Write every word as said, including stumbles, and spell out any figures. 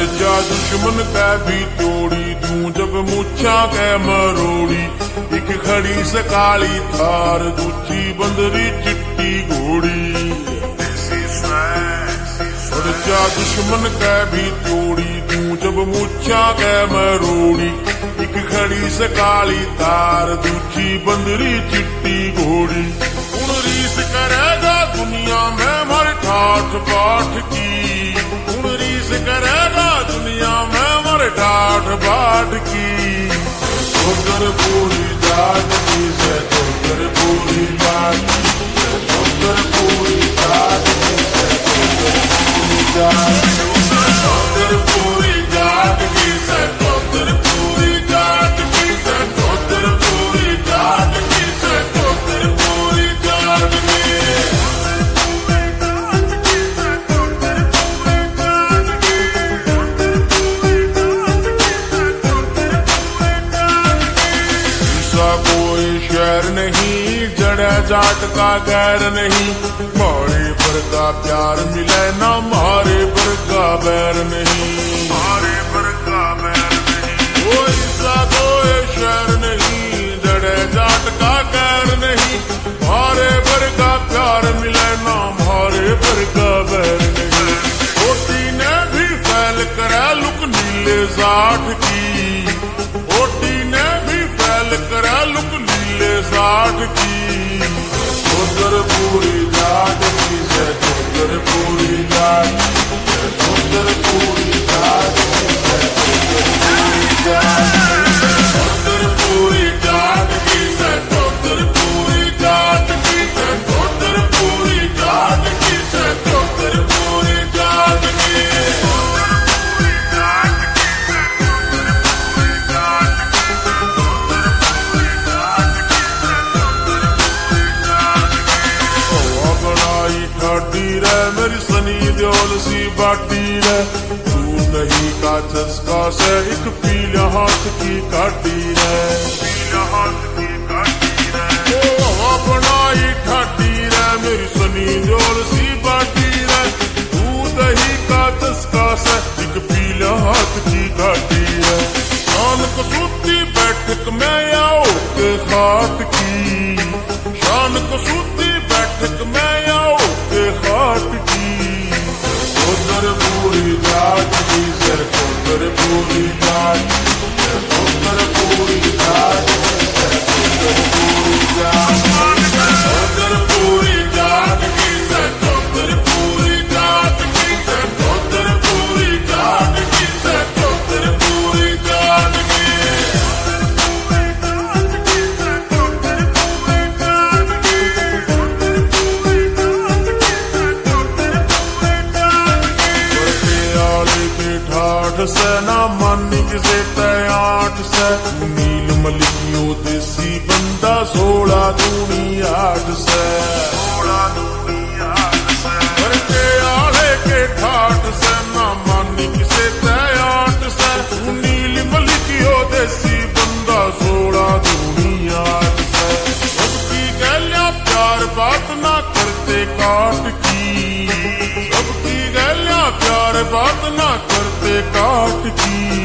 जा दुश्मन कै भी तोड़ी दूं जब मुछा कै मरोड़ी। एक खड़ी सकाली थार दूजी बंदरी चिट्टी घोड़ी। जा दुश्मन कै भी तोड़ी दूं जब मुछा कै मरोड़ी। एक खड़ी सकाली तार दूजी बंदरी चिट्टी घोड़ी। हुण रीस करेगा दुनिया में मर ठाठ बाट की। हुण रीस करेगा दुनिया में मर ठाठ बाट की। चौधर पूरी जाट की से चौधर पूरी जाट की से चौधर पूरी जाट की से चौधर पूरी जाट चौधर पूरी जाट की से चौधर पूरी जाट की से चौधर पूरी जाट की से चौधर पूरी जाट की। कोई शहर नहीं जड़ा जाट का गैर नहीं। मारे पर का प्यार मिले ना मारे पर का बैर नहीं। मारे पर का बैर नहीं। कोई सा कोई शहर नहीं जड़ा जाट का गैर नहीं। मारे पर का प्यार मिले ना मारे पर का बैर नहीं। ओटी ने भी फैल करा लुक नीले जाट की। ओटी ने भी फैल करा लुक नीले जाट की। चौधर पूरी जाट की से चौधर पूरी जाट की से चौधर पूरी जाट की से चौधर पूरी जाट की से चौधर पूरी जाट की से चौधर पूरी जाट की से चौधर पूरी जाट की। मेरी सनी देओल सी बाटी रे तू नहीं का चस्का से एक पीला हाथ की काटी रे। पीला हाथ की काटी रे ओ हवा बनाई ठाटी रे मेरी सनी देओल सी बाटी रे तू नहीं का चस्का से एक पीला हाथ की काटी रे। शान कसूती बैठक में आओ के खाट की। शान कसूती बैठक में आओ के खाट की। चौधर पूरी जाट की से चौधर पूरी जाट की से चौधर पूरी जाट की से चौधर पूरी जाट चौधर पूरी जाट की से चौधर पूरी जाट की से चौधर पूरी जाट की से चौधर पूरी जाट की। से ना मानी किसे तैयाट से नील मलिकियों देसी बंदा सोलह दूनी आठ से। सोलह दूनी आठ से करके आले के ठाठ से ना मानी किसे तैयाट से नील मलिकियों देसी बंदा सोलह दूनी आठ से। सबकी गैलियां प्यार बात ना करते काट की। सबकी गैलियां प्यार बात ना करते काट की।